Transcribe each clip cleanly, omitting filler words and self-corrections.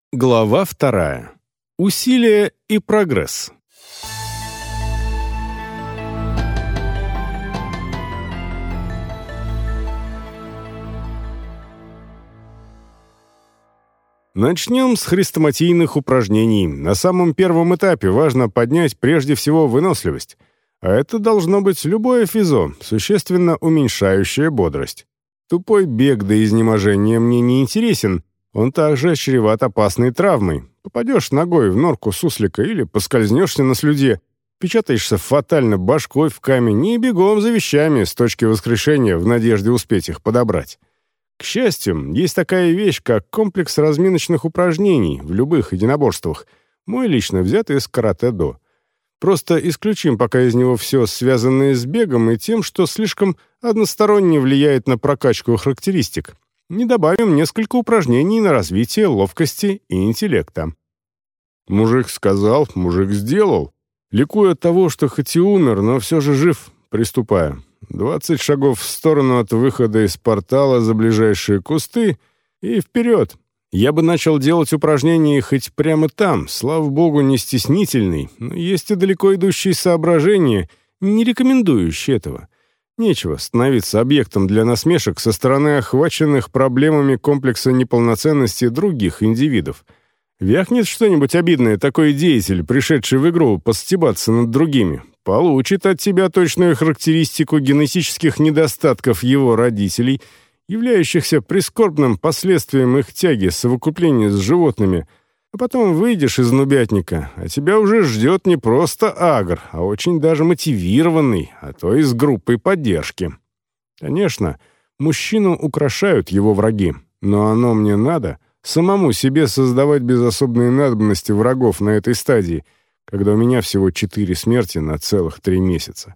Глава 2. Усилия и прогресс. Начнем с хрестоматийных упражнений. На самом первом этапе важно поднять прежде всего выносливость. А это должно быть любое физо, существенно уменьшающее бодрость. Тупой бег до изнеможения мне не интересен. Он также чреват опасной травмой. Попадешь ногой в норку суслика или поскользнешься на слюде, печатаешься фатально башкой в камень и бегом за вещами с точки воскрешения в надежде успеть их подобрать. К счастью, есть такая вещь, как комплекс разминочных упражнений в любых единоборствах, мой лично взятый из каратэ-до. Просто исключим пока из него все, связанное с бегом и тем, что слишком односторонне влияет на прокачку характеристик. Не добавим несколько упражнений на развитие ловкости и интеллекта. Мужик сказал, мужик сделал. Ликуя от того, что хоть и умер, но все же жив, приступаю. 20 шагов в сторону от выхода из портала за ближайшие кусты и вперед. Я бы начал делать упражнения хоть прямо там, слава богу, не стеснительный, но есть и далеко идущие соображения, не рекомендующие этого. Нечего становиться объектом для насмешек со стороны охваченных проблемами комплекса неполноценности других индивидов. Вякнет что-нибудь обидное такой деятель, пришедший в игру постебаться над другими, получит от тебя точную характеристику генетических недостатков его родителей, являющихся прискорбным последствием их тяги совокупления с животными, а потом выйдешь из нубятника, а тебя уже ждет не просто агр, а очень даже мотивированный, а то и с группой поддержки. Конечно, мужчину украшают его враги, но оно мне надо самому себе создавать без особой надобности врагов на этой стадии, когда у меня всего 4 смерти на целых 3 месяца.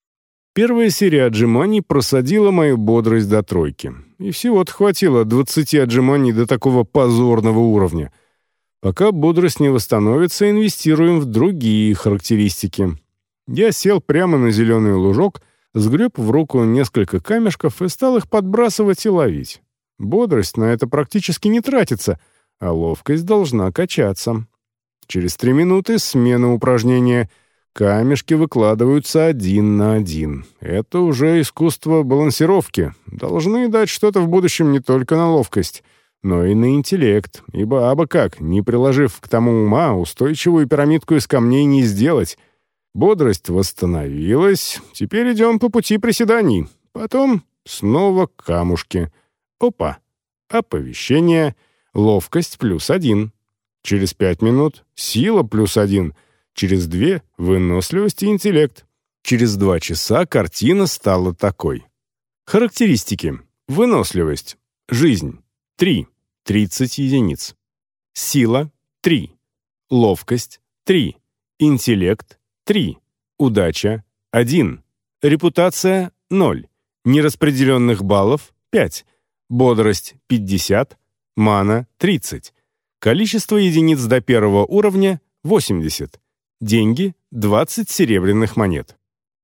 Первая серия отжиманий просадила мою бодрость до 3, и всего-то хватило 20 отжиманий до такого позорного уровня. Пока бодрость не восстановится, инвестируем в другие характеристики. Я сел прямо на зеленый лужок, сгреб в руку несколько камешков и стал их подбрасывать и ловить. Бодрость на это практически не тратится, а ловкость должна качаться. Через 3 минуты смена упражнения. Камешки выкладываются 1 на 1. Это уже искусство балансировки. Должны дать что-то в будущем не только на ловкость, но и на интеллект, ибо абы как, не приложив к тому ума, устойчивую пирамидку из камней не сделать. Бодрость восстановилась, теперь идем по пути приседаний. Потом снова камушки. Опа! Оповещение. Ловкость +1. Через 5 минут сила +1. Через 2 — выносливость и интеллект. Через 2 часа картина стала такой. Характеристики. Выносливость. Жизнь. 3. 30 единиц. Сила. 3. Ловкость. 3. Интеллект. 3. Удача. 1. Репутация. 0. Нераспределенных баллов. 5. Бодрость. 50. Мана. 30. Количество единиц до 1 уровня. 80. Деньги — 20 серебряных монет.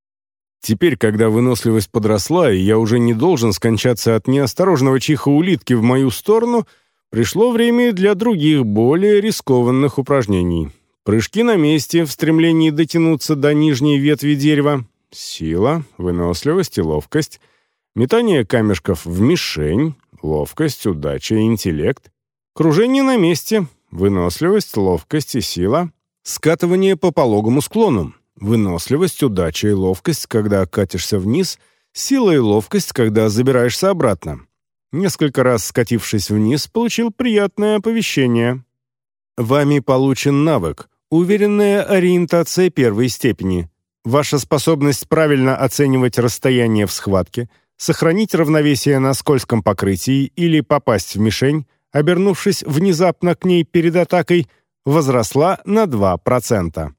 Теперь, когда выносливость подросла, и я уже не должен скончаться от неосторожного чиха улитки в мою сторону, пришло время для других, более рискованных упражнений. Прыжки на месте в стремлении дотянуться до нижней ветви дерева, сила, выносливость и ловкость, метание камешков в мишень, ловкость, удача и интеллект, кружение на месте, выносливость, ловкость и сила, скатывание по пологому склону, выносливость, удача и ловкость, когда катишься вниз, сила и ловкость, когда забираешься обратно. Несколько раз скатившись вниз, получил приятное оповещение. Вами получен навык «Уверенная ориентация 1 степени». Ваша способность правильно оценивать расстояние в схватке, сохранить равновесие на скользком покрытии или попасть в мишень, обернувшись внезапно к ней перед атакой, возросла на 2%.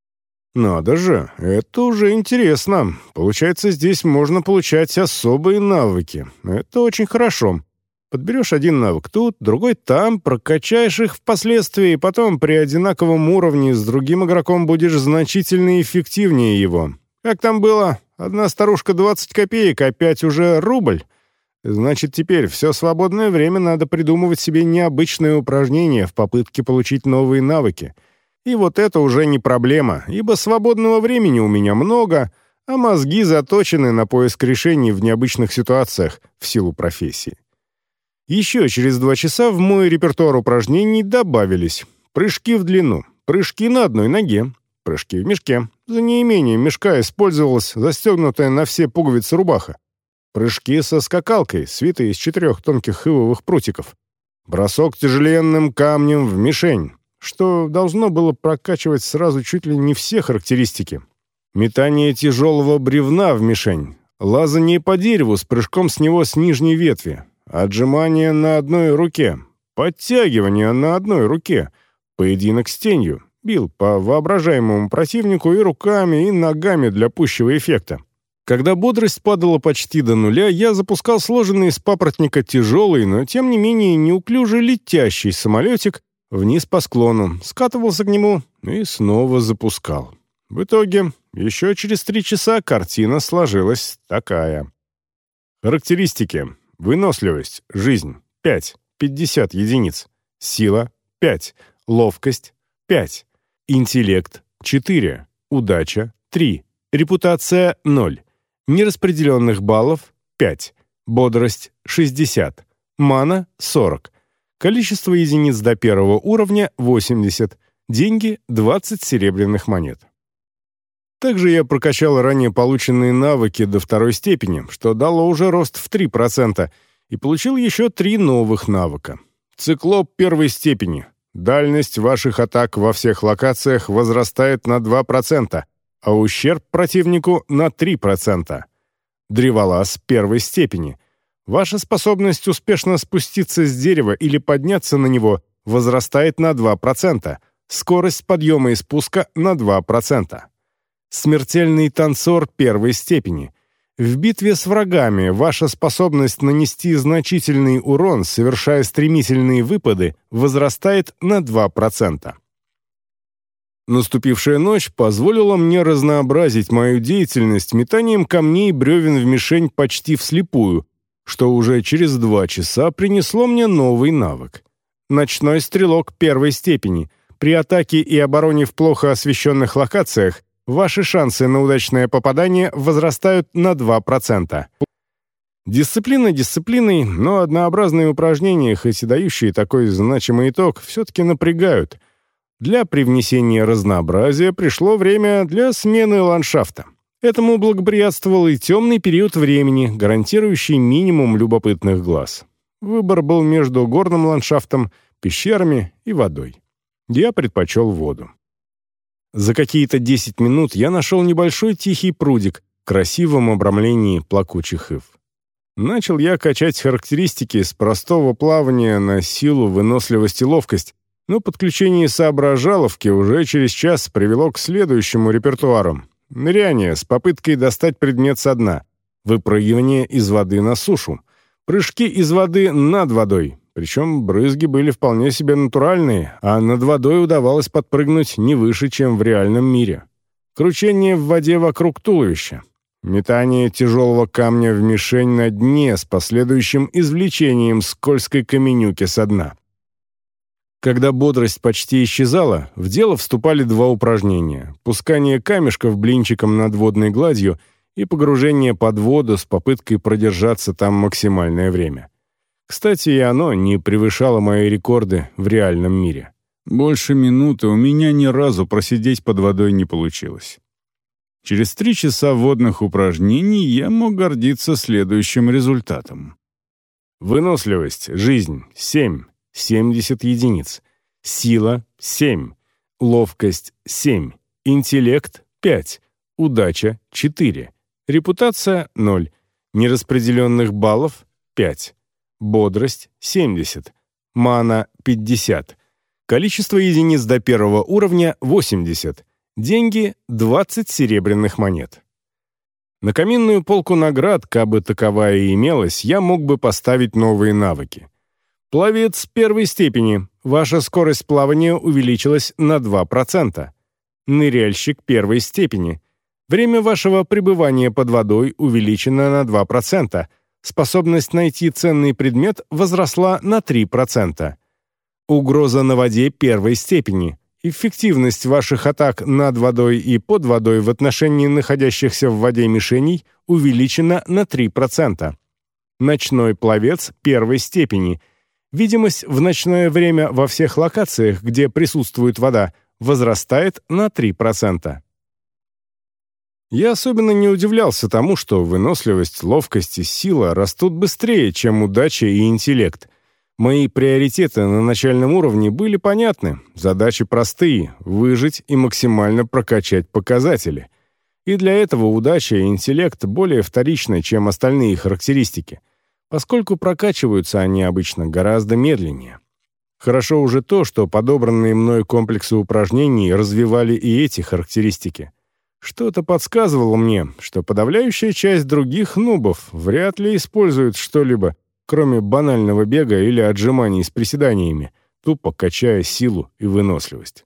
Надо же, это уже интересно. Получается, здесь можно получать особые навыки. Это очень хорошо. Подберешь один навык тут, другой там, прокачаешь их впоследствии, и потом при одинаковом уровне с другим игроком будешь значительно эффективнее его. Как там было? Одна старушка 20 копеек, а 5 уже рубль. Значит, теперь все свободное время надо придумывать себе необычные упражнения в попытке получить новые навыки. И вот это уже не проблема, ибо свободного времени у меня много, а мозги заточены на поиск решений в необычных ситуациях в силу профессии. Еще через 2 часа в мой репертуар упражнений добавились прыжки в длину, прыжки на одной ноге, прыжки в мешке. За неимением мешка использовалась застегнутая на все пуговицы рубаха. Прыжки со скакалкой, свитой из 4 тонких ивовых прутиков. Бросок тяжеленным камнем в мишень, что должно было прокачивать сразу чуть ли не все характеристики. Метание тяжелого бревна в мишень. Лазание по дереву с прыжком с него с нижней ветви. Отжимание на одной руке. Подтягивание на одной руке. Поединок с тенью. Бил по воображаемому противнику и руками, и ногами для пущего эффекта. Когда бодрость падала почти до нуля, я запускал сложенный из папоротника тяжелый, но тем не менее неуклюже летящий самолетик вниз по склону, скатывался к нему и снова запускал. В итоге, еще через 3 часа картина сложилась такая. Характеристики. Выносливость, жизнь, 5, 50 единиц. Сила, 5, ловкость, 5. Интеллект, 4, удача, 3, репутация, 0. Нераспределенных баллов, 5, бодрость, 60, мана, 40. Количество единиц до 1 уровня, 80. Деньги, 20 серебряных монет. Также я прокачал ранее полученные навыки до 2 степени, что дало уже рост в 3%, и получил еще 3 новых навыка. Циклоп 1 степени. Дальность ваших атак во всех локациях возрастает на 2%, а ущерб противнику на 3%. Древолаз 1 степени. Ваша способность успешно спуститься с дерева или подняться на него возрастает на 2%, скорость подъема и спуска на 2%. Смертельный танцор 1 степени. В битве с врагами ваша способность нанести значительный урон, совершая стремительные выпады, возрастает на 2%. Наступившая ночь позволила мне разнообразить мою деятельность метанием камней и бревен в мишень почти вслепую, что уже через 2 часа принесло мне новый навык. Ночной стрелок 1 степени. При атаке и обороне в плохо освещенных локациях ваши шансы на удачное попадание возрастают на 2%. Дисциплина дисциплиной, но однообразные упражнения, хоть и дающие такой значимый итог, все-таки напрягают. Для привнесения разнообразия пришло время для смены ландшафта. Этому благоприятствовал и темный период времени, гарантирующий минимум любопытных глаз. Выбор был между горным ландшафтом, пещерами и водой. Я предпочел воду. За какие-то 10 минут я нашел небольшой тихий прудик в красивом обрамлении плакучих ив. Начал я качать характеристики с простого плавания на силу, выносливость и ловкость, но подключение соображаловки уже через час привело к следующему репертуару. Ныряние с попыткой достать предмет со дна, выпрыгивание из воды на сушу, прыжки из воды над водой, причем брызги были вполне себе натуральные, а над водой удавалось подпрыгнуть не выше, чем в реальном мире. Кручение в воде вокруг туловища, метание тяжелого камня в мишень на дне с последующим извлечением скользкой каменюки со дна. Когда бодрость почти исчезала, в дело вступали 2 упражнения — пускание камешков блинчиком над водной гладью и погружение под воду с попыткой продержаться там максимальное время. Кстати, и оно не превышало мои рекорды в реальном мире. Больше минуты у меня ни разу просидеть под водой не получилось. Через 3 часа водных упражнений я мог гордиться следующим результатом. Выносливость, жизнь — 7. 70 единиц. Сила — 7. Ловкость — 7. Интеллект — 5. Удача — 4. Репутация — 0. Нераспределенных баллов — 5. Бодрость — 70. Мана — 50. Количество единиц до 1 уровня — 80. Деньги — 20 серебряных монет. На каминную полку наград, кабы таковая и имелась, я мог бы поставить новые навыки. Пловец 1 степени. Ваша скорость плавания увеличилась на 2%. Ныряльщик 1 степени. Время вашего пребывания под водой увеличено на 2%. Способность найти ценный предмет возросла на 3%. Угроза на воде первой степени. Эффективность ваших атак над водой и под водой в отношении находящихся в воде мишеней увеличена на 3%. Ночной пловец первой степени. Видимость в ночное время во всех локациях, где присутствует вода, возрастает на 3%. Я особенно не удивлялся тому, что выносливость, ловкость и сила растут быстрее, чем удача и интеллект. Мои приоритеты на начальном уровне были понятны, задачи простые — выжить и максимально прокачать показатели. И для этого удача и интеллект более вторичны, чем остальные характеристики, поскольку прокачиваются они обычно гораздо медленнее. Хорошо уже то, что подобранные мной комплексы упражнений развивали и эти характеристики. Что-то подсказывало мне, что подавляющая часть других нубов вряд ли используют что-либо, кроме банального бега или отжиманий с приседаниями, тупо качая силу и выносливость.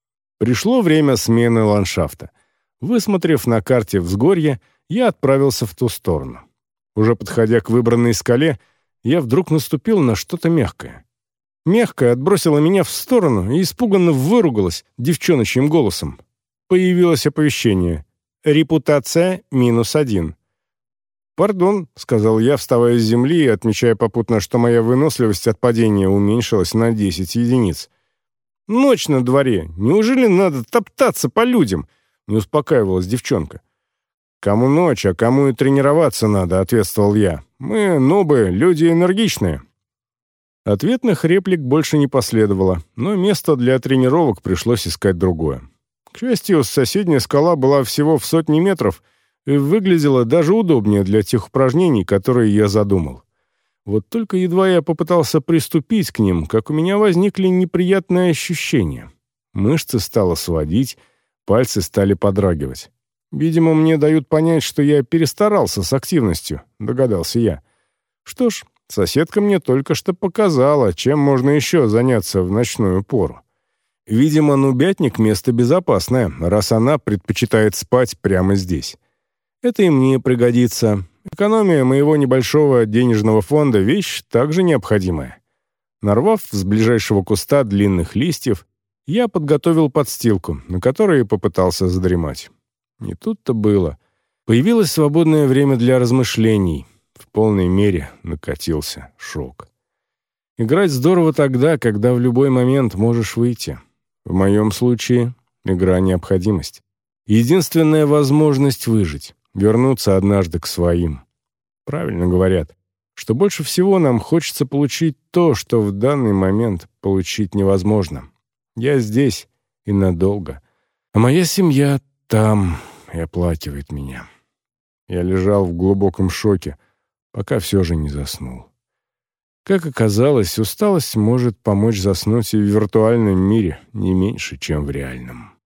Пришло время смены ландшафта. Высмотрев на карте взгорье, я отправился в ту сторону. Уже подходя к выбранной скале, я вдруг наступил на что-то мягкое. Мягкое отбросило меня в сторону и испуганно выругалось девчоночьим голосом. Появилось оповещение. «Репутация -1». «Пардон», — сказал я, вставая с земли и отмечая попутно, что моя выносливость от падения уменьшилась на 10 единиц. «Ночь на дворе. Неужели надо топтаться по людям?» — не успокаивалась девчонка. «Кому ночь, а кому и тренироваться надо», — ответствовал я. «Мы, нобы, люди энергичные». Ответных реплик больше не последовало, но место для тренировок пришлось искать другое. К счастью, соседняя скала была всего в сотни метров и выглядела даже удобнее для тех упражнений, которые я задумал. Вот только едва я попытался приступить к ним, как у меня возникли неприятные ощущения. Мышцы стало сводить, пальцы стали подрагивать. Видимо, мне дают понять, что я перестарался с активностью, догадался я. Что ж, соседка мне только что показала, чем можно еще заняться в ночную пору. Видимо, нубятник — место безопасное, раз она предпочитает спать прямо здесь. Это и мне пригодится. Экономия моего небольшого денежного фонда — вещь также необходимая. Нарвав с ближайшего куста длинных листьев, я подготовил подстилку, на которой попытался задремать. Не тут-то было. Появилось свободное время для размышлений. В полной мере накатился шок. Играть здорово тогда, когда в любой момент можешь выйти. В моем случае игра — необходимость. Единственная возможность выжить, вернуться однажды к своим. Правильно говорят, что больше всего нам хочется получить то, что в данный момент получить невозможно. Я здесь и надолго, а моя семья там и оплакивает меня. Я лежал в глубоком шоке, пока все же не заснул. Как оказалось, усталость может помочь заснуть и в виртуальном мире не меньше, чем в реальном.